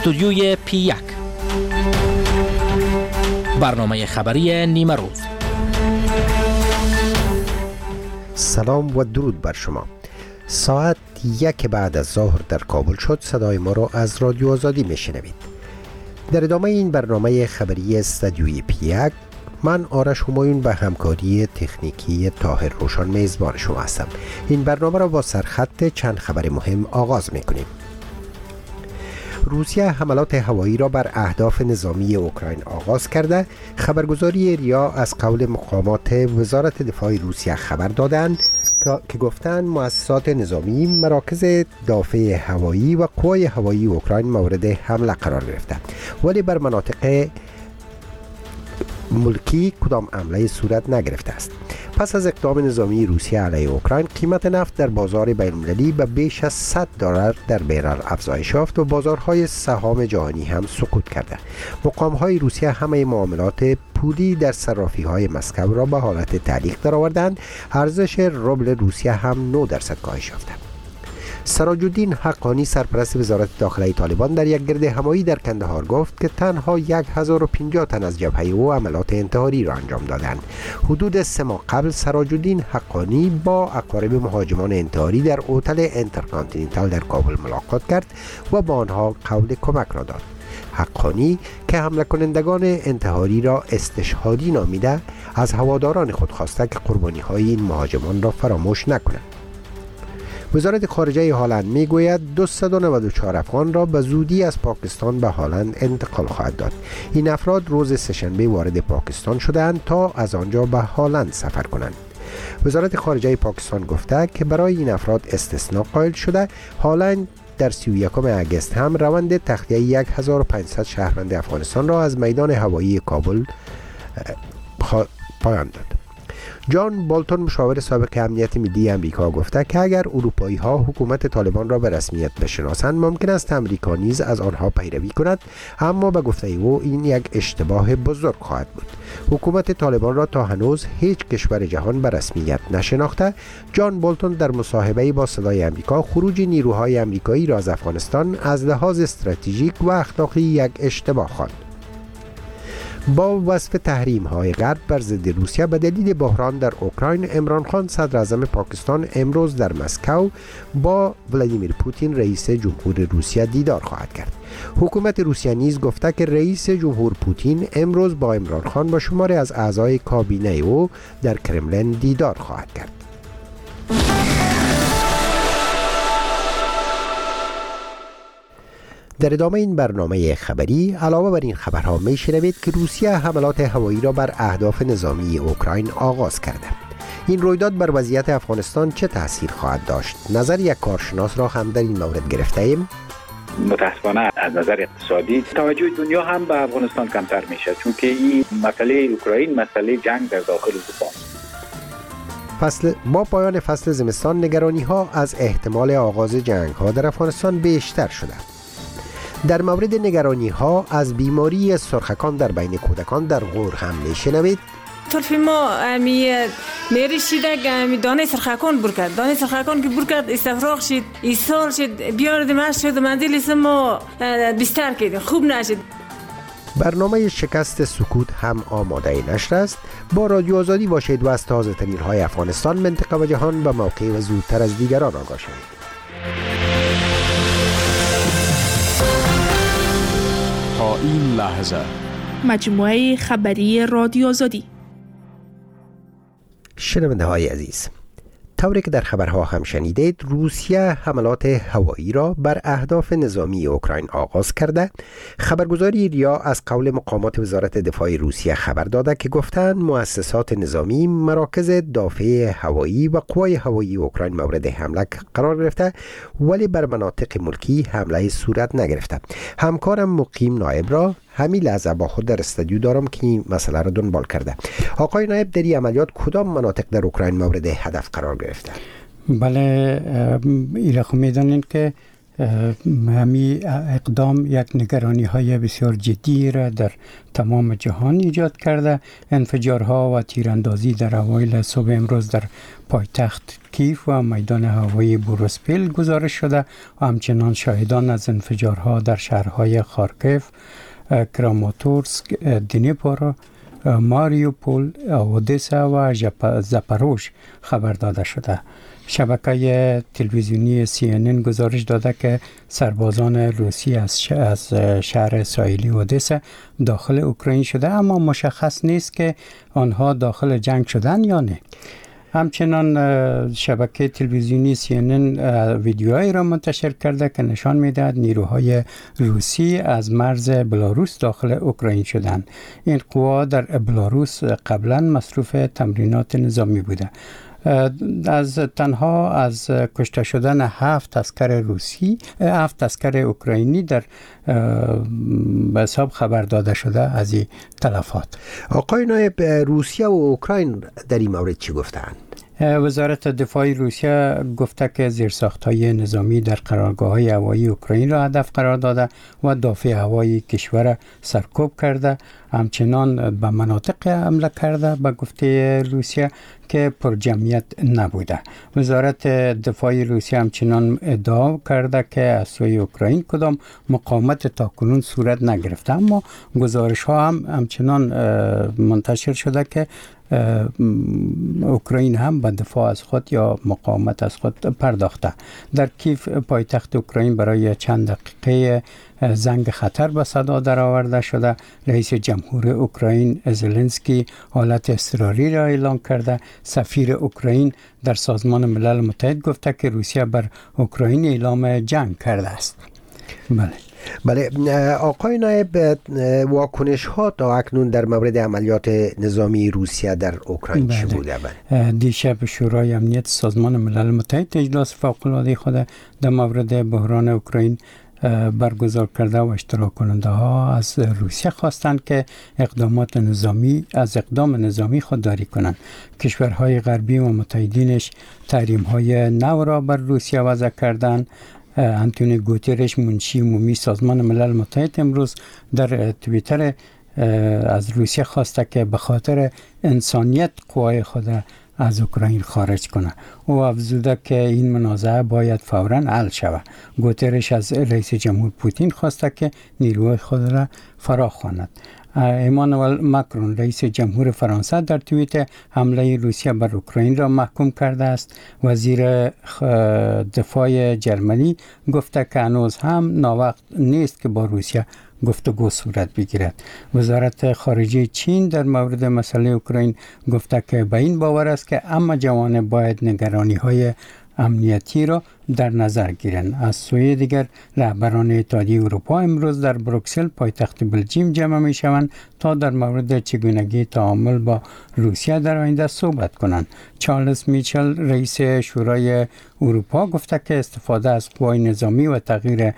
استودیوی P1 برنامه خبری نیمه روز. سلام و درود بر شما. ساعت 1 بعد از ظهر در کابل شد. صدای ما را از رادیو آزادی میشنوید. در ادامه این برنامه خبری استودیوی P1 من آرش همایون به همکاری تکنیکی طاهر روشن میزبان شما هستم. این برنامه را با سرخط چند خبر مهم آغاز میکنیم. روسیه حملات هوایی را بر اهداف نظامی اوکراین آغاز کرده. خبرگزاری ریا از قول مقامات وزارت دفاع روسیه خبر دادند که گفتند مؤسسات نظامی، مراکز دافع هوایی و قوای هوایی اوکراین مورد حمله قرار گرفته، ولی بر مناطق ملکی کدام حمله صورت نگرفته است. پس از اقدام نظامی روسیه علیه اوکراین، قیمت نفت در بازار بین‌المللی به بیش از $100 در برل افزایش یافت و بازارهای سهام جهانی هم سقوط کرده. مقام‌های روسیه همه معاملات پولی در صرافی‌های مسکو را به حالت تعلیق درآوردند. ارزش روبل روسیه هم 9% کاهش یافت. سراج الدین حقانی، سرپرست وزارت داخلی طالبان، در یک گرد همایی در کندهار گفت که تنها 1050 تن از جبهه او عملات انتحاری را انجام دادند. حدود 3 ماه قبل سراج الدین حقانی با اقارب مهاجمان انتحاری در هتل انترکانتیننتال در کابل ملاقات کرد و با آنها قول کمک را داد. حقانی که حمله کنندگان انتحاری را استشهادی نامیده، از هواداران خود خواسته که قربانی‌های این مهاجمان را فراموش نکنند. وزارت خارجه هلند میگوید 294 افغان را به زودی از پاکستان به هلند انتقال خواهد داد. این افراد روز سه‌شنبه وارد پاکستان شدند تا از آنجا به هلند سفر کنند. وزارت خارجه پاکستان گفته که برای این افراد استثناء قائل شده. هلند در 31 اگست هم روند تخلیه 1500 شهروند افغانستان را از میدان هوایی کابل پایان داد. جان بولتون، مشاور سابق امنیت ملی امریکا، گفته که اگر اروپایی ها حکومت طالبان را به رسمیت بشناسند، ممکن است امریکا نیز از آنها پیروی کند، اما به گفته او این یک اشتباه بزرگ خواهد بود. حکومت طالبان را تا هنوز هیچ کشور جهان به رسمیت نشناخته. جان بولتون در مصاحبه‌ای با صدای امریکا خروج نیروهای امریکایی را از افغانستان از لحاظ استراتژیک و اخلاقی یک اشتباه خواند. با وصف تحریم‌های غرب بر ضد روسیه به دلیل بحران در اوکراین، عمران خان صدر اعظم پاکستان امروز در مسکو با ولادیمیر پوتین رئیس جمهور روسیه دیدار خواهد کرد. حکومت روسیه نیز گفته که رئیس جمهور پوتین امروز با عمران خان و شماری از اعضای کابینه او در کرملین دیدار خواهد کرد. در ادامه این برنامه خبری علاوه بر این خبرها می شنوید که روسیه حملات هوایی را بر اهداف نظامی اوکراین آغاز کرده. این رویداد بر وضعیت افغانستان چه تأثیر خواهد داشت؟ نظر یک کارشناس را هم در این مورد گرفته ایم. متاسفانه از نظر اقتصادی توجه دنیا هم به افغانستان کمتر میشه، چون که این مسئله اوکراین مسئله جنگ در داخل اروپا. با پایان فصل زمستان، نگرانی ها از احتمال آغاز جنگ ها در افغانستان بیشتر شده. در مورد نگرانی ها از بیماری سرخکان در بین کودکان در غور هم میشنوید. طرف ما میرشیده که دانه سرخکان برکرد، دانه سرخکان که برکرد استفراغ شد، ایسال شد، بیارد مشت شد، منزل اسم ما بستر کردیم، خوب نشد. برنامه شکست سکوت هم آماده نشر است. با رادیو آزادی باشید و از تازه ترین های افغانستان، منطقه و جهان به موقع و زودتر از دیگران آگاه شوید. تا این لحظه مجموعه خبری رادیو آزادی. شنونده های عزیز، طوری که در خبرها هم شنیدید، روسیه حملات هوایی را بر اهداف نظامی اوکراین آغاز کرده. خبرگزاری ریا از قول مقامات وزارت دفاع روسیه خبر داده که گفتند مؤسسات نظامی، مراکز دافع هوایی و قوای هوایی اوکراین مورد حمله قرار گرفته، ولی بر مناطق ملکی حمله صورت نگرفته. همکارم مقیم نایب را همین لحظه با خود در استودیو دارم که این مسئله را دنبال کرده. آقای نایب، در این عملیات کدام مناطق در اوکراین مورد هدف قرار گرفته؟ بله، ایره خو میدانید که همی اقدام یک نگرانی های بسیار جدی را در تمام جهان ایجاد کرده. انفجارها و تیراندازی در اوایل صبح امروز در پایتخت کیف و میدان هوایی بوروسپیل گزارش شده و همچنان شاهدان از انفجارها در شهرهای خارکیف، کراماتورسک، دنیپرو، ماریوپول، اودسا و زاپاروژ خبر داده شده. شبکه تلویزیونی CNN گزارش داده که سربازان روسی از شهر ساحلی اودسا داخل اوکراین شده، اما مشخص نیست که آنها داخل جنگ شدن یا نه. همچنان شبکه تلویزیونی CNN ویدیوهایی را منتشر کرده که نشان می‌دهد نیروهای روسی از مرز بلاروس داخل اوکراین شدند. این قوا در بلاروس قبلا مصروف تمرینات نظامی بوده. تنها از کشته شدن 7 عسکر اوکراینی در به حساب خبر داده شده از این تلفات. آقای نایب، روسیه و اوکراین در این مورد چی گفتند؟ وزارت دفاع روسیه گفته که زیرساخت‌های نظامی در قرارگاه‌های هوایی اوکراین را هدف قرار داده و دافع هوایی کشور سرکوب کرده. همچنان به مناطق حمله کرده به گفته روسیه که پر جمعیت نبوده. وزارت دفاع روسیه همچنان ادعا کرده که از سوی اوکراین کدام مقاومت تاکنون صورت نگرفته، اما گزارش‌ها همچنان منتشر شده که اوکراین هم به دفاع از خود یا مقاومت از خود پرداخته. در کیف پایتخت اوکراین برای چند دقیقه زنگ خطر به صدا درآورده شده. رئیس جمهور اوکراین زلنسکی حالت اضطراری را اعلام کرده. سفیر اوکراین در سازمان ملل متحد گفته که روسیه بر اوکراین اعلام جنگ کرده است. بله آقای نایب، واکنش ها تا اکنون در مورد عملیات نظامی روسیه در اوکراین چی بوده؟ دیشب شورای امنیت سازمان ملل متحد اجلاس فوق‌العاده خود در مورد بحران اوکراین برگزار کرده و اشتراک کننده ها از روسیه خواستند که اقدام نظامی خودداری کنند. کشورهای غربی و متحدینش تحریم های نو را بر روسیه وضع کردند. انتونیو گوترش منشی عمومی سازمان ملل متحد امروز در توییتر از روسیه خواسته که به خاطر انسانیت قوای خود از اوکراین خارج کنه. او افزوده که این منازعه باید فوراً حل شود. گوترش از رئیس جمهور پوتین خواسته که نیروهای خود را فراخواند. ایمانوئل ماکرون رئیس جمهور فرانسه در توییت حمله روسیه بر اوکراین را محکوم کرده است. وزیر دفاع جرمنی گفته که هنوز هم ناوقت نیست که با روسیه گفتگو صورت بگیرد. وزارت خارجه چین در مورد مسئله اوکراین گفته که به این باور است که اما جوانب باید نگرانی‌های امنیتی را در نظر گیرند. از سوی دیگر رهبران اتحادیه اروپا امروز در بروکسل پایتخت بلژیم جمع می شوند تا در مورد چگونگی تعامل با روسیه در آینده صحبت کنند. چارلز میچل رئیس شورای اروپا گفته که استفاده از قوای نظامی و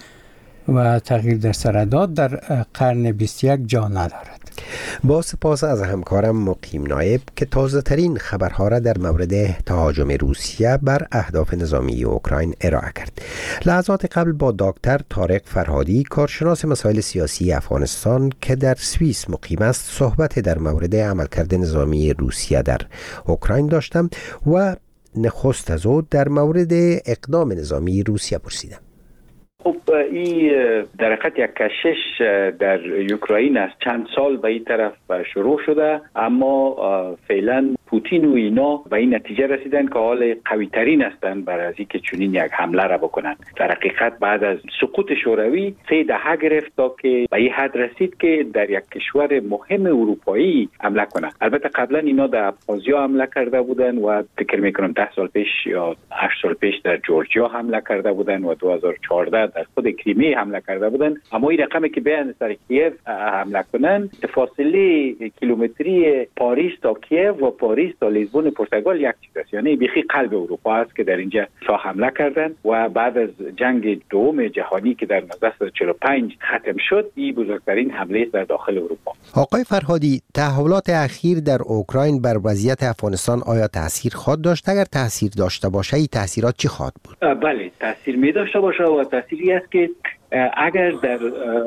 تغییر در سرحدات در قرن 21 جا ندارد. با سپاس از همکارم مقیم نایب که تازه ترین خبرها را در مورد تهاجم روسیه بر اهداف نظامی اوکراین ارائه کرد. لحظات قبل با دکتر طارق فرهادی کارشناس مسائل سیاسی افغانستان که در سوئیس مقیم است صحبت در مورد عملکرد نظامی روسیه در اوکراین داشتم و نخست از او در مورد اقدام نظامی روسیه پرسیدم. خب این در حقیقت یک کشش در اوکراین از چند سال به این طرف شروع شده، اما فعلا پوتین و اینا به این نتیجه رسیدن که حال قوی ترین هستند برای از اینکه چنین یک حمله را بکنن. در حقیقت بعد از سقوط شوروی 3 دهه گرفت تا که به این حد رسید که در یک کشور مهم اروپایی حمله کنه. البته قبلا اینا در ابخازیا حمله کرده بودن و فکر میکنم 10 سال پیش یا 8 سال پیش در جورجیا حمله کرده بودن و 2014 در خود کریمه حمله کرده بودن. اما این رقمی که بیان سر کیف حمله کنن، فاصله کیلومتری پاریس تا کیف و پاریس تا لیزبون پرتغال یک چیز است، یعنی بیخی قلب اروپا است که در اینجا حمله کردن و بعد از جنگ دوم جهانی که در 1945 ختم شد، این بزرگترین حمله در داخل اروپا. آقای فرهادی، تحولات اخیر در اوکراین بر وضعیت افغانستان آیا تاثیر خواهد داشت؟ اگر تاثیر داشته باشه، این تاثیرات چی خواهد بود؟ بله، تاثیر می داشته باشه و تاثیر ای است که اگر در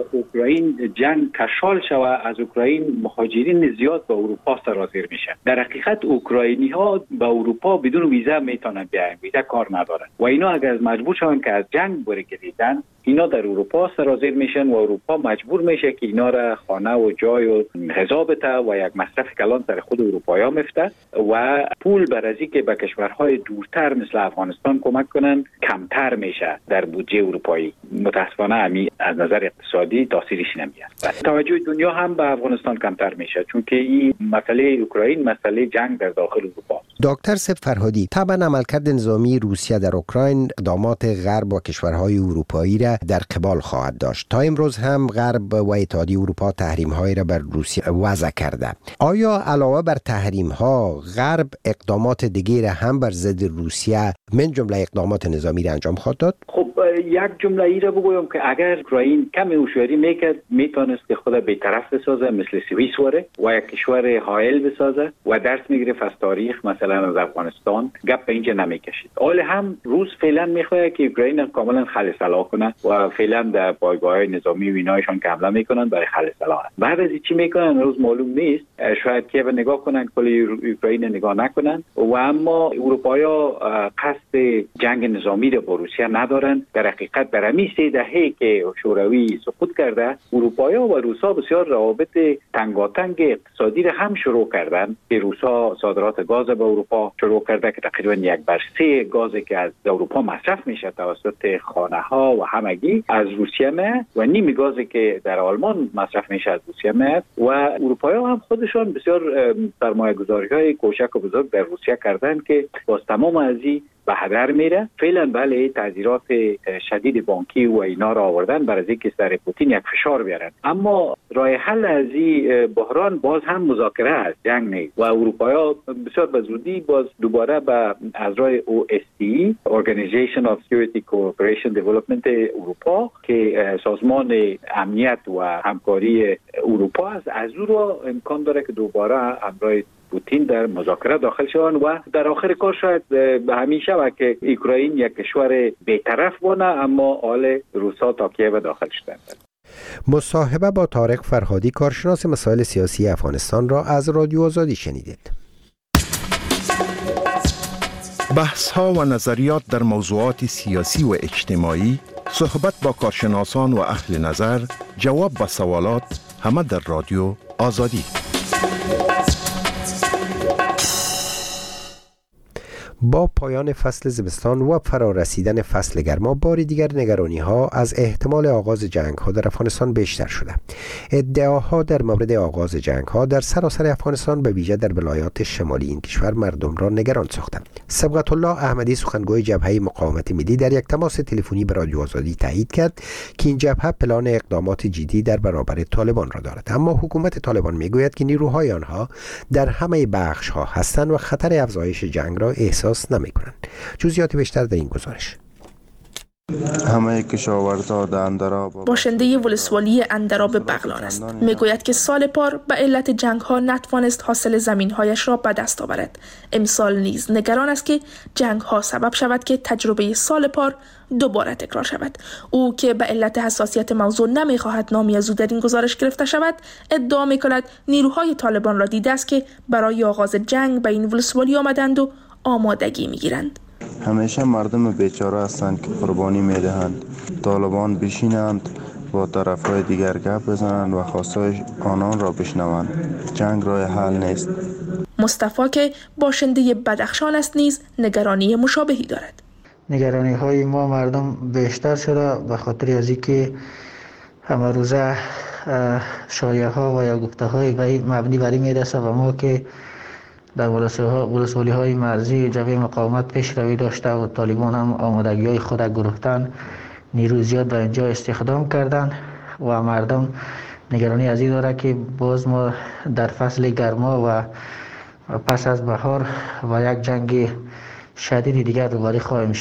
اوکراین جنگ کشال شود، از اوکراین مهاجرین زیاد به اروپا سرازیر میشن. در حقیقت اوکراینی ها به اروپا بدون ویزا میتونن بیاین، ویزا کار ندارن و اینا اگر مجبور شون که از جنگ برگردن، اینا در اروپا سرازیر میشن و اروپا مجبور میشه که اینا را خانه و جای و غذا بده و یک مصرف کلان سر خود اروپایا میفته و پول برازی که به کشورهای دورتر مثل افغانستان کمک کنن کمتر میشه در بودجه اروپایی. متاسفانه از نظر اقتصادی تاثیرش نمیاد. توجه دنیا هم به افغانستان کمتر میشه چون که این مسئله اوکراین مسئله جنگ در داخل اروپا. دکتر سپ فرهادی، طبعا عملکرد نظامی روسیه در اوکراین اقدامات غرب و کشورهای اروپایی را در قبال خواهد داشت. تا امروز هم غرب و اتحادیه اروپا تحریم‌هایی را بر روسیه وضع کرده. آیا علاوه بر تحریم‌ها غرب اقدامات دیگری را هم بر ضد روسیه من جمله اقدامات نظامی را انجام خواهد داد؟ خب یک جمله ای را بگویم که اگر اوکراین کمی هوشیاری میکرد میتونست که خود بی‌طرف بسازه مثل سوئیس وره و یک کشور حائل بسازه و درس میگرفت از تاریخ، مثلا از افغانستان. گپ به اینجا نمیکشید. حال هم روس فعلا میخواد که اوکراین کاملا خل سلاح کنه و فعلا در پایگاه‌های نظامی و اینایشون که حمله میکنن برای خل سلاح. بعد از چی میکنن روز معلوم نیست. شاید که نگاه کنن کلی اوکراین نگاه نکنن و اما اروپایا قصد جنگ نظامی را با روسیه ندارن. در حقیقت در همین 3 دهه که شوروی سقوط کرده، اروپایا و روسا بسیار روابط تنگاتنگ اقتصادی را هم شروع کردن که روسا صادرات گاز به اروپا شروع کرده که تقریبا 1/3 گازی که از اروپا مصرف میشه توسط خانه ها و همگی از روسیه میاد و نیم گازی که در آلمان مصرف میشه از روسیه میاد و اروپایا هم خودشان بسیار سرمایه‌گذاری‌های کوچک و بزرگ در روسیه کردن که باز تمام از این به هدر میره. فعلا بله تعذیرات شدید بانکی و اینا را آوردن برای اینکه سر پوتین یک فشار بیارن، اما راه حل از این بحران باز هم مذاکره است، جنگ نیست و اروپایا بسیار به زودی باز دوباره به اعضای OSCE Organization of Security Cooperation Development اروپا که سازمان امنیت و همکاری اروپا است، از او را امکان داره که دوباره همراه پوتین در مذاکره داخل شوند و در آخر کار شاید همیشه و که اوکراین یک کشور بی‌طرف بونه اما حال روسا تا کیف داخل شدند. مصاحبه با طارق فرهادی، کارشناس مسائل سیاسی افغانستان را از رادیو آزادی شنیدید. بحث ها و نظریات در موضوعات سیاسی و اجتماعی، صحبت با کارشناسان و اهل نظر، جواب به سوالات، همه در رادیو آزادی. با پایان فصل زمستان و فرارسیدن فصل گرما، باری دیگر نگرانی ها از احتمال آغاز جنگ ها در افغانستان بیشتر شده. ادعاها در مورد آغاز جنگ ها در سراسر افغانستان به ویژه در ولایات شمالی این کشور مردم را نگران ساختند. صبغت الله احمدی، سخنگوی جبهه مقاومت ملی، در یک تماس تلفنی به رادیو آزادی تایید کرد که این جبهه پلان اقدامات جدی در برابر طالبان را دارد، اما حکومت طالبان میگوید که نیروهای آنها در همه بخش ها هستند و خطر افزایش جنگ را احساس نمی‌کنند. جزئیات بیشتر در این گزارش. همه کشاورزها در اندراب باشنده ولسوالی اندراب بغلان است. میگوید که سال پار به علت جنگ ها نتوانست حاصل زمین هایش را به دست آورد. امسال نیز نگران است که جنگ ها سبب شود که تجربه سال پار دوباره تکرار شود. او که به علت حساسیت موضوع نمیخواهد نامی از او در این گزارش گرفته شود، ادعا میکند نیروهای طالبان را دیده است که برای آغاز جنگ به این ولسوالی آمدند و آمادگی میگیرند. همیشه مردم بیچاره هستند که قربانی میدهند. طالبان بشینند با طرفهای دیگر گپ بزنند و خواستهای آنان را بشنوند. جنگ راه حل نیست. مصطفی که باشنده بدخشان است نیز نگرانی مشابهی دارد. نگرانی های ما مردم بیشتر شده به خاطر از اینکه همه روزه شایعه ها و یا گفته های مبنی بر این میرسه و ما که در ولسوالی های مرزی جبهه مقاومت پیش روی داشته و طالبان هم آمادگی های خود گرفتن، نیرو زیاد در اینجا استخدام کردن و مردم نگرانی از این داره که باز ما در فصل گرما و پس از بهار و یک جنگ شدید دیگر روبرو خواهیم شد.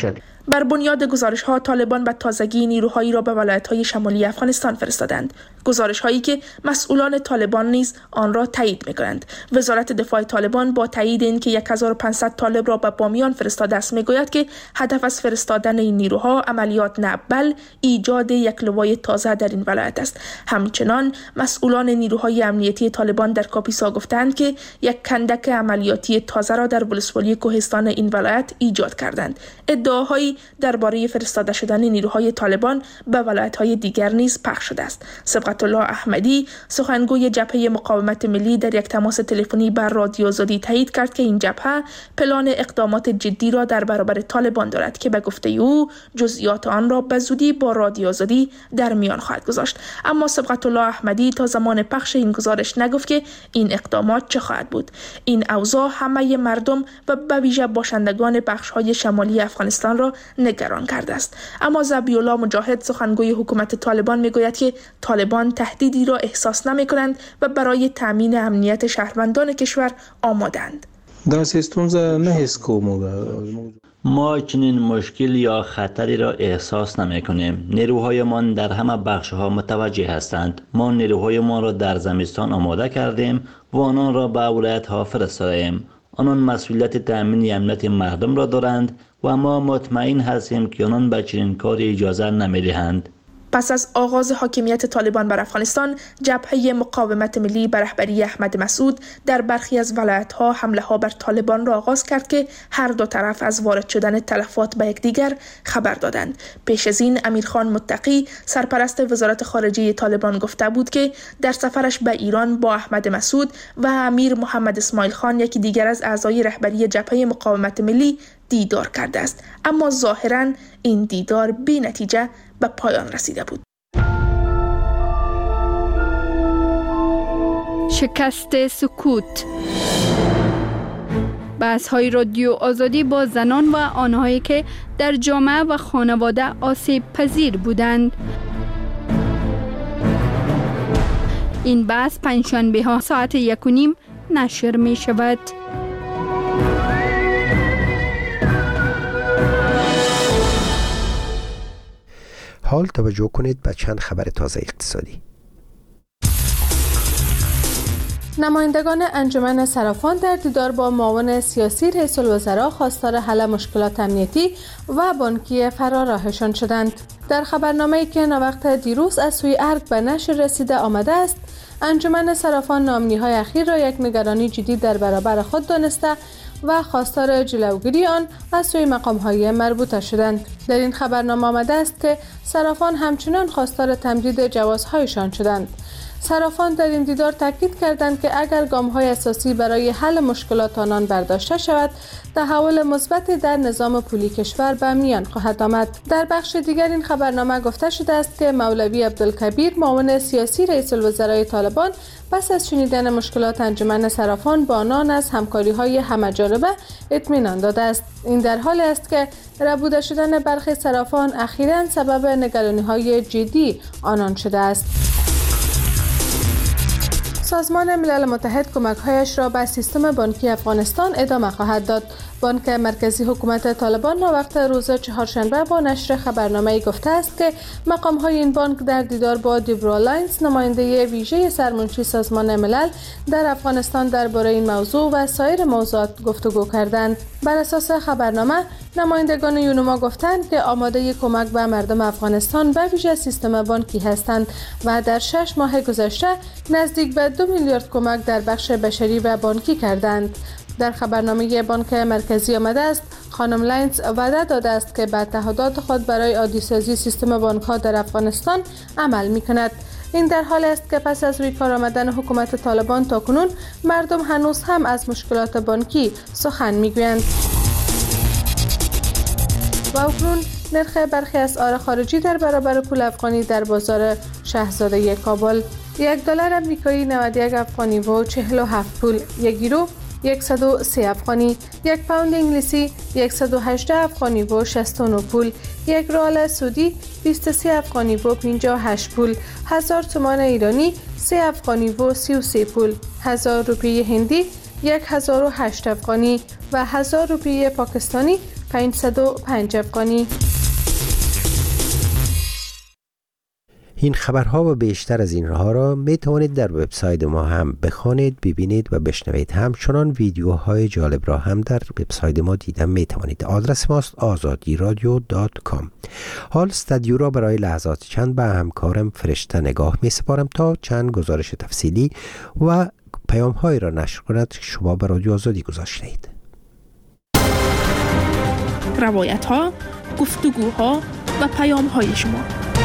بر بنیاد گزارش‌ها طالبان به تازگی نیروهایی را به ولایت‌های شمالی افغانستان فرستادند. گزارش‌هایی که مسئولان طالبان نیز آن را تایید می‌کنند. وزارت دفاع طالبان با تایید اینکه 1500 طالب را به بامیان فرستاده است می‌گوید که هدف از فرستادن این نیروها عملیات نه بل ایجاد یک لوای تازه در این ولایت است. همچنان مسئولان نیروهای امنیتی طالبان در کاپیسا گفتند که یک کندک عملیاتی تازه را در ولسوالی کوهستان این ولایت ایجاد کردند. ادعاهایی درباره فرستاده شدن نیروهای طالبان به ولایت‌های دیگر نیز پخش شده است. صبغت الله احمدی سخنگوی جبهه مقاومت ملی در یک تماس تلفنی بر رادیو آزادی تایید کرد که این جبهه پلان اقدامات جدی را در برابر طالبان دارد که به گفته او جزئیات آن را به زودی با رادیو آزادی در میان خواهد گذاشت. اما صبغت الله احمدی تا زمان پخش این گزارش نگفت که این اقدامات چه خواهد بود. این اوضاع همه مردم و به ویژه باشندگان بخش‌های شمالی افغانستان را نگران کرده است. اما ذبیح‌الله مجاهد سخنگوی حکومت طالبان میگوید که طالبان تهدیدی را احساس نمی‌کنند و برای تامین امنیت شهروندان کشور آماده‌اند. ما چنین مشکل یا خطری را احساس نمی کنیم. نیروهایمان در همه بخش‌ها متوجه هستند. ما نیروهایمان را در زمستان آماده کردیم و آنان را به ولایت‌ها فرستادیم. آنان مسئولیت تأمین امنیت مردم را دارند و ما مطمئن هستیم که آنان به چنین کاری اجازه نمی‌دهند. پس از آغاز حاکمیت طالبان بر افغانستان، جبهه مقاومت ملی به رهبری احمد مسعود در برخی از ولایت‌ها حمله‌ها بر طالبان را آغاز کرد که هر دو طرف از وارد شدن تلفات به یکدیگر خبر دادند. پیش از این امیرخان متقی سرپرست وزارت خارجه طالبان گفته بود که در سفرش به ایران با احمد مسعود و امیر محمد اسماعیل خان یکی دیگر از اعضای رهبری جبهه مقاومت ملی دیدار کرده است، اما ظاهراً این دیدار بی نتیجه به پایان رسیده بود. شکست سکوت. بحث‌های رادیو آزادی با زنان و آنهایی که در جامعه و خانواده آسیب پذیر بودند. این بحث پنجشنبه ها ساعت 1:30 نشر می شود. حال توجه کنید به چند خبر تازه اقتصادی. نمایندگان انجمن صرافان در دیدار با معاون سیاسی رئیس الوزراء خواستار حل مشکلات امنیتی و بانکی فرارهشان شدند. در خبرنامه‌ای که ناوقت دیروز از سوی ارگ به نشر رسیده آمده است، انجمن صرافان نامنی‌های اخیر را یک نگرانی جدی در برابر خود دانسته و خواستار جلوگیری آن از سوی مقام‌های مربوطه شدند. در این خبرنامه آمده است که صرافان همچنان خواستار تمدید جوازهایشان شدند. صرافان در این دیدار تاکید کردند که اگر گام‌های اساسی برای حل مشکلات آنان برداشته شود، تحول مثبتی در نظام پولی کشور به میان خواهد آمد. در بخش دیگر این خبرنامه گفته شده است که مولوی عبدالکبیر معاون سیاسی رئیس الوزراء طالبان پس از شنیدن مشکلات انجمن صرافان با آنان از همکاری‌های همه‌جانبه اطمینان داده است. این در حالی است که ربوده شدن برخی صرافان اخیراً سبب نگرانی‌های جدی آنان شده است. سازمان ملل متحد کمک‌هایش را به سیستم بانکی افغانستان ادامه خواهد داد. بانک مرکزی حکومت طالبان ناوقت روز چهارشنبه با نشر خبرنامه‌ای گفته است که مقام‌های این بانک در دیدار با دیبرا لاینز نماینده ویژه سرمنشی سازمان ملل در افغانستان درباره این موضوع و سایر موضوعات گفتگو کردند. بر اساس خبرنامه نمایندگان یونما گفتند که آماده کمک به مردم افغانستان به ویژه سیستم بانکی هستند و در 6 ماه گذشته نزدیک به 2 میلیارد کمک در بخش بشری و بانکی کردند. در خبرنامه بانک مرکزی آمده است خانم لاینز وعده داده است که به تعهدات خود برای عادی‌سازی سیستم بانک‌ها در افغانستان عمل می‌کند. این در حالی است که پس از روی کار آمدن حکومت طالبان تاکنون مردم هنوز هم از مشکلات بانکی سخن می‌گویند. و اکنون نرخ برخی اسعار خارجی در برابر پول افغانی در بازار شاهزاده کابل: $1 آمریکایی 91 افغانی و 47 پول، 1 یورو 103 افغانی، 1 پوند انگلیسی 118 افغانی و 69 پول، 1 ریال سعودی 23 افغانی و 58 پول، 1000 تومان ایرانی 3 افغانی و 33 پول، 1000 روپیه هندی 1008 افغانی و 1000 روپیه پاکستانی 505 افغانی. این خبرها و بیشتر از اینها را می توانید در وبسایت ما هم بخوانید، ببینید و بشنوید. همچنان ویدیوهای جالب را هم در وبسایت ما دیدن می توانید. آدرس ماست azadiradio.com. حال استودیو را برای لحظات چند به همکارم فرشته نگاه می سپارم تا چند گزارش تفصیلی و پیام هایی را نشر کند که شما به رادیو آزادی گذاشته اید. روایت ها، گفتگوها و پیام های شما.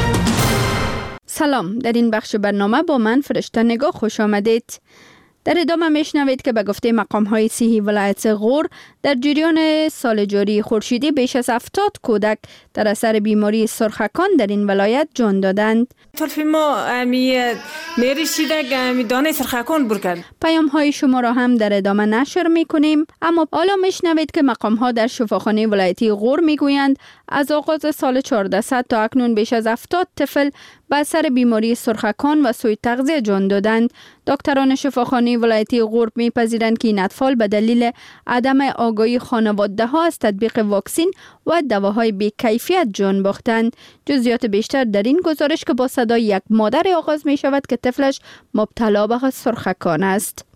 سلام، در این بخش برنامه با من فرشته نگاه خوش آمدید. در ادامه میشنوید که به گفته مقام‌های صحی ولایت غور در جریان سال جاری خورشیدی بیش از 70 کودک در اثر بیماری سرخکان در این ولایت جان دادند. طرف ما میرشیده دانه سرخکان برکرد. پیام‌های شما را هم در ادامه نشر می‌کنیم، اما حالا میشنوید که مقام‌ها در شفاخانه ولایتی غور میگویند از آغاز سال 1400 تا اکنون بیش از 70 طفل به اثر بیماری سرخکان و سوء تغذیه جان دادند. دکتران شفاخانه ولایتی غور میپذیرند که این اطفال به دلیل عدم آگاهی خانواده‌ها از تطبیق واکسن و دواهای بی‌کیفیت جان باختند. جزئیات بیشتر در این گزارش که با صدای یک مادر آغاز می شود که طفلش مبتلا به سرخکان است.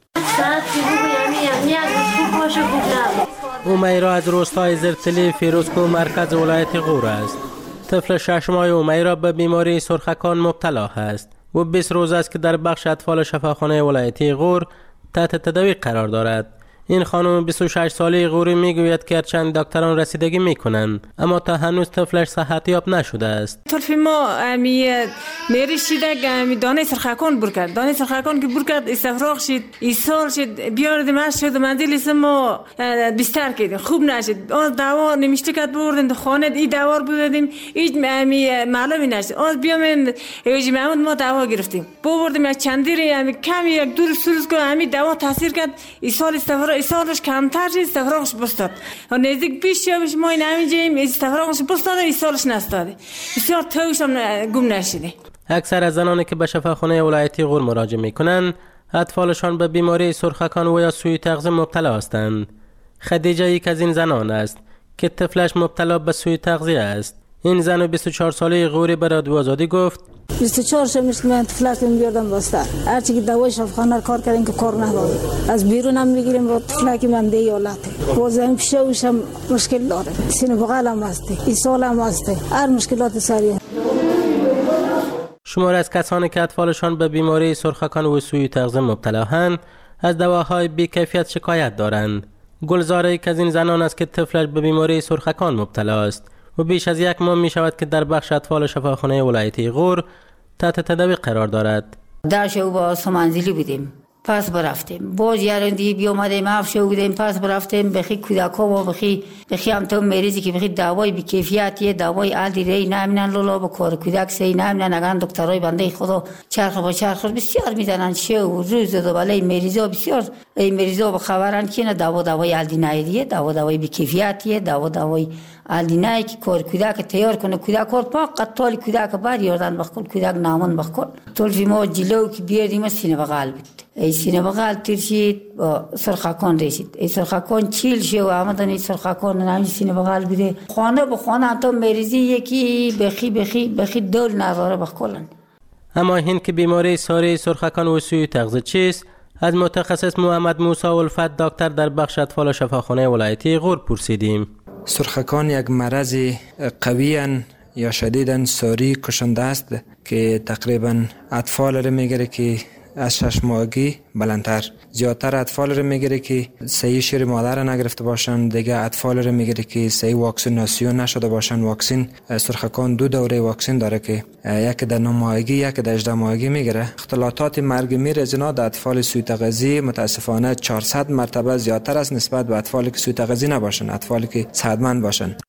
امیرا از روستای زرتلی فیروزکو مرکز ولایت غور است. طفل 6 ماهه امیرا به بیماری سرخکان مبتلا است و 20 روز است که در بخش اطفال شفاخانه ولایتی غور تحت تداوی قرار دارد. این خانم 26 ساله غوری میگوید که چند دکتران رسیدگی میکنند اما تا هنوز طفلش صحتیاب نشده است. طرف ما میرشیده دانه سرخکان برکرد. دانه سرخکان که برکرد استفراغ شد، ایسال شد، بیاردیم اش شد منزل ما بستر کردیم، خوب نشد. آن دوا نمیشته کرد بردیم خانه این دوا بودیم هیچ معلومی نشد. آن بیام ایجی محمود ما دوا گرفتیم بردیم یک چندی کمی یک دور سوز که همین دوا تاثیر کرد. ایسال استفراغ ایسالش کمتر شد، استفراغش بستاد. و نزدیک 20 شبش ما این همینجاییم استفراغش بستاد، ایسالش نستاده. بسیار توش هم گم نشده. اکثر از زنانی که به شفاخانه ولایتی غور مراجعه میکنند اطفالشان به بیماری سرخکان و یا سوء تغذیه مبتلا هستند. خدیجه یک از این زنان است که طفلش مبتلا به سوء تغذیه است. این زن 24 ساله غوری به رادیو آزادی گفت 24 شمش من طفلکم بیاردم بسته. هرچی که دوای شفاخانه کار کردیم که کار نکنه. از بیرون هم میگیریم با طفلک من دیالته. بازم پیشه وشم مشکل داره. سینه بغل هم هسته. ایسال هم هسته. هر مشکلات سریه. شمار از کسانی که اطفالشان به بیماری سرخکان و سوء تغذیه مبتلااند از دواهای بی‌کیفیت شکایت دارند. گلزاره یک از این زنان است که طفلش به بیماری سرخکان مبتلا است و بیش از 1 ماه می شود که در بخش اطفال شفاخانه ولایتی غور تحت تداوی قرار دارد. در شو با سمنزلی بودیم، پس برفتیم باز یارندی بیامدیم افشو بودیم، پس برفتیم بخی کودکا و بخی هم تو مریضی که بخی دوای بی‌کیفیتیه، دوای عادی ری نمیدن لولا به کار کودک سی نمیدن. اگر دکترای بنده خدا چرخ با چرخ بسیار میدنن شو روز دو بالای مریضا بسیار این مریضا به خبرن که نه دوای عادی نیه، دوای بی‌کیفیتیه، دوای عادی نه که کار کودک تیار کنه. کودک کار فقط طول کودک بر یاردن بخون کودک نامون بخون. طول ما جلو که بیاردیم سینه بغل بود. ای سینه بغل ترشید با سرخکان رسید. ای سرخکان چیل شو آمدن. ای سرخکان نمی سینه بغل بوده. خانه به خانه تا مریضی یکی بخی دول نظاره بخولن. اما این که بیماری ساری سرخکان و سوء تغذیه چیست از متخصص محمد موسی الفت دکتر در بخش اطفال شفاخانه ولایتی غور پرسیدیم. سرخکان یک مرض قویاً یا شدیداً ساری کشنده است که تقریباً اطفال را میگیره که از 6 ماهگی بلندتر. زیادتر اطفال را میگیره که صحیح شیر مادر را نگرفته باشند. دیگه اطفال را میگیره که صحیح واکسیناسیون نشده باشند. واکسن سرخکان 2 دوره واکسن داره که یکی در 9 ماهگی یکی در 18 ماهگی میگیره. اختلالات مرگ میر از اینا در اطفال سوء تغذیه متاسفانه 400 مرتبه زیادتر است نسبت به اطفالی که سوء تغذیه نباشند، اطفالی که صحتمند باشند.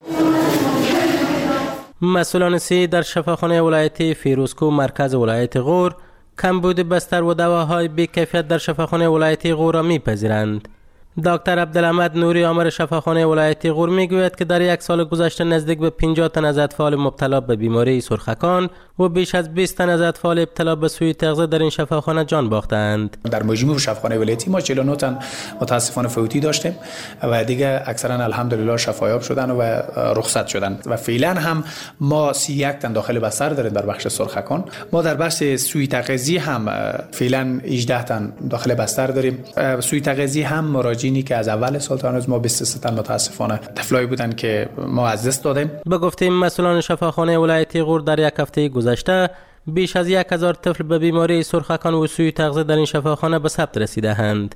مسئولان صحی در شفاخانه ولایتی فیروزکو مرکز ولایت غور کمبود بستر و دواهای بی‌کیفیت در شفاخانه ولایتی غور را می‌پذیرند. دکتر عبدالحمد نوری آمر شفاخانه ولایتی غور میگوید که در یک سال گذشته نزدیک به 50 تن از اطفال مبتلا به بیماری سرخکان و بیش از 20 تن از اطفال ابتلا به سوء تغذیه در این شفاخانه جان باختند. در مجموع شفاخانه ولایتی ما 49 تن متاسفانه فوتی داشتیم و دیگه اکثرا الحمدلله شفایاب شدن و رخصت شدن و فعلا هم ما 31 تن داخل بستر داریم در بخش سرخکان. ما در بخش سوء تغذیه هم فعلا 18 تن داخل بستر داریم. سوء تغذیه هم مراجعینی که از اول سال تا هنوز ما 23 تن متاسفانه طفلایی بودن که ما از دست دادیم. به گفته مسئولان شفاخانه ولایتی غور در یک هفته گذشته بیش از 1000 طفل به بیماری سرخکان و سوء تغذیه در این شفاخانه به ثبت رسیده‌اند.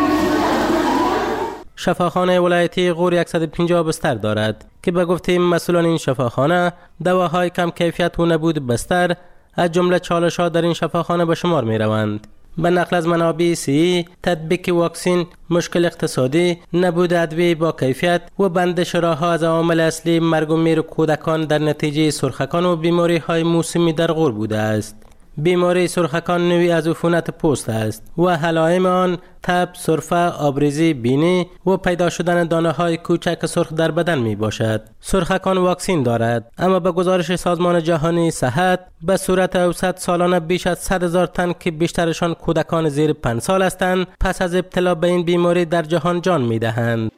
شفاخانه ولایتی غور 150 بستر دارد که به گفته مسئولان این شفاخانه دواهای کم کیفیت و نبود بستر از جمله چالش‌ها در این شفاخانه به شمار می‌روند. به نقل از منابع سی، تطبیق واکسین، مشکل اقتصادی، نبود ادویه با کیفیت و بندش راه‌ها از عوامل اصلی مرگ و میر کودکان در نتیجه سرخکان و بیماری‌های موسمی در غور بوده است. بیماری سرخکان نوعی از عفونت پوست است و علائم آن تب، سرفه، آبریزی بینی و پیدا شدن دانه‌های کوچک سرخ در بدن می باشد. سرخکان واکسین دارد، اما به گزارش سازمان جهانی صحت به صورت اوسط سالانه بیش از 100,000 تن که بیشترشان کودکان زیر 5 سال هستند پس از ابتلا به این بیماری در جهان جان می دهند.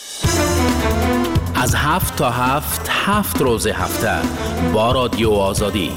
از 7 تا 7 روز هفته با رادیو آزادی.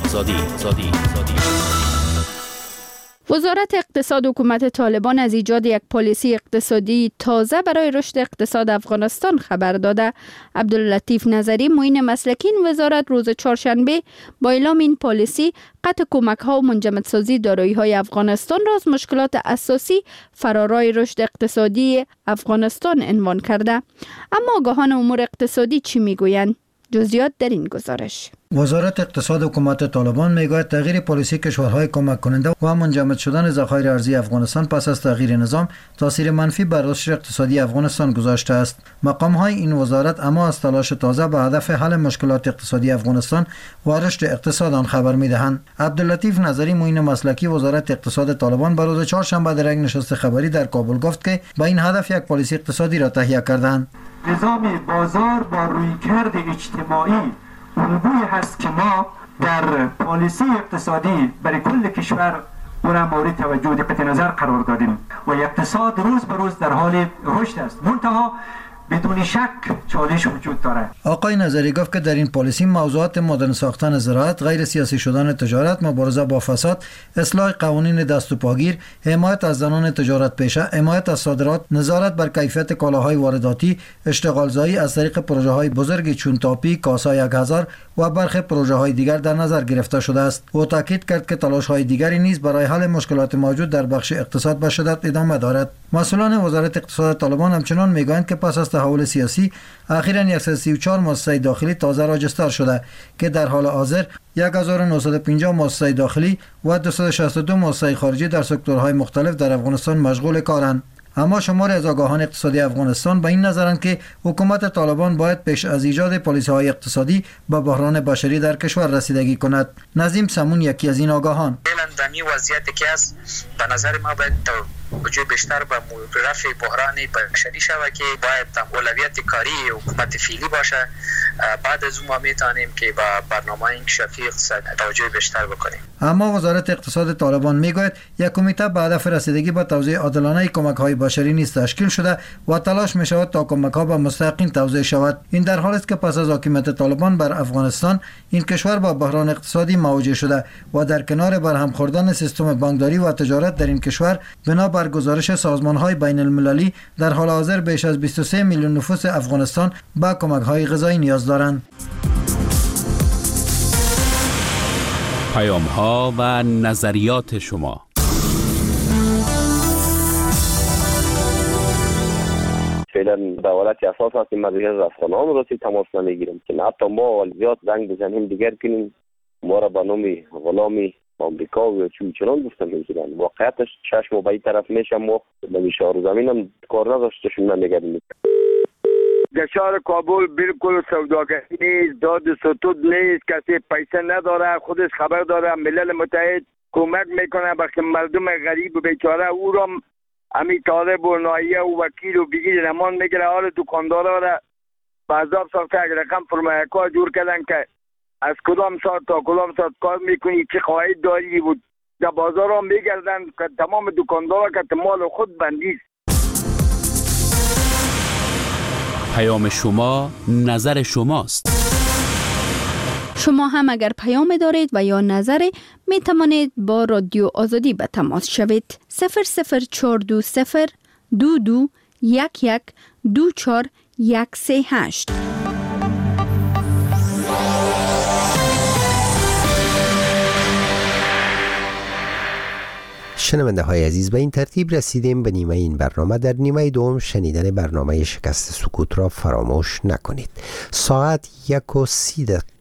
وزارت اقتصاد حکومت طالبان از ایجاد یک پالیسی اقتصادی تازه برای رشد اقتصاد افغانستان خبر داده. عبداللطیف نظری معین مسلکی این وزارت روز چهارشنبه با اعلام این پالیسی قطع کمک‌ها و منجمدسازی دارایی‌های افغانستان را از مشکلات اساسی فرارای رشد اقتصادی افغانستان عنوان کرده. اما آگاهان امور اقتصادی چی میگویند؟ جزئیات در این گزارش. وزارت اقتصاد حکومت طالبان میگوید تغییر پالیسی کشورهای کمک کننده و منجمد شدن ذخایر ارزی افغانستان پس از تغییر نظام تاثیر منفی بر رشد اقتصادی افغانستان گذاشته است. مقام‌های این وزارت اما از تلاش تازه به هدف حل مشکلات اقتصادی افغانستان و رشد اقتصاد آن خبر می‌دهند. عبداللطیف نظری معین مسلکی وزارت اقتصاد طالبان بر روز چهارشنبه در یک نشست خبری در کابل گفت که با این هدف یک پالیسی اقتصادی را تهیه کردند. نظام بازار با رویکرد اجتماعی الگویی هست که ما در پالیسی اقتصادی برای کل کشور او را مورد توجه و دقت نظر قرار دادیم و اقتصاد روز به روز در حال رشد است. منتها بدون شک چالش وجود دارد. آقای نظری گفت که در این پالیسی موضوعات مدرن ساختن زراعت، غیر سیاسی شدن تجارت، مبارزه با فساد، اصلاح قوانین دست و پاگیر، حمایت از زنان تجارت پیشه، حمایت از صادرات، نظارت بر کیفیت کالاهای وارداتی، اشتغالزایی از طریق پروژه‌های بزرگی چون تاپی، کاسا 1000 و برخی پروژه‌های دیگر در نظر گرفته شده است. او تاکید کرد که تلاش‌های دیگری نیز برای حل مشکلات موجود در بخش اقتصاد به شدت ادامه دارد. مسئولان وزارت اقتصاد طالبان همچنان میگویند که پس از تحول سیاسی اخیراً 134 مؤسسه داخلی تازه راجستر شده که در حال حاضر 1950 مؤسسه داخلی و 262 مؤسسه خارجی در سکتورهای مختلف در افغانستان مشغول کارند. اما شماری از آگاهان اقتصادی افغانستان به این نظرند که حکومت طالبان باید پیش از ایجاد پالیسی‌های اقتصادی به بحران بشری در کشور رسیدگی کند. نظیم سمون یکی از این آگاهان. فعلا در وضعیتی که است به نظر ما باید توجه بیشتر به رفع بحران بشری شود که باید اولویت کاری حکومت فعلی باشه. بعد از اون ما میتونیم که با برنامه انکشافی اقتصاد توجه بیشتر بکنیم. اما وزارت اقتصاد طالبان میگوید یک کمیته به هدف رسیدگی به توزیع عادلانه کمک‌های بشری نیز تشکیل شده و تلاش می‌شود تا کمک‌ها به مستحقین توزیع شود. این در حالی است که پس از حاکمیت طالبان بر افغانستان این کشور با بحران اقتصادی مواجه شده و در کنار برهم خوردن سیستم بانکداری و تجارت در این کشور بنا بر گزارش سازمان‌های بین‌المللی در حال حاضر بیش از 23 میلیون نفوس افغانستان به کمک‌های غذایی نیاز دارند. پیام‌ها و نظریات شما. فعلا دولت اساس هست این مدیریت از افغانان را تماس نمیگیریم که حتی ما زیاد زنگ بزنیم دیگر کنیم ما را به نام غلامی آمریکا و چون گفتن میگیرن. واقعیتش چشم و به این طرف میشم ما به شهر زمین هم کار نداشتشون نمیگردیم. در شهر کابل بالکل سوداگری نیست، داد ستود نیست، کسی پیسه نداره، خودش خبر داره، ملل متحد کمک میکنه به مردم غریب و بیچاره او را امی طالب و نایه و وکیل و بگیر نمان میگیره. حال دکاندارا را به عذاب ساخته یک رقم فرمایکار جور کردن که از کدام ساعت تا کدام ساعت کار میکنی، چه خواهید داری بود. در بازار هم میگردن که تمام دکاندارا که مال خود بندیست. پیام شما نظر شماست. شما هم اگر پیام دارید و یا نظری می توانید با رادیو آزادی به تماس شوید. 00420 22 11 24 138. شنونده های عزیز، به این ترتیب رسیدیم به نیمه این برنامه. در نیمه دوم شنیدن برنامه شکست سکوت را فراموش نکنید. ساعت 1:30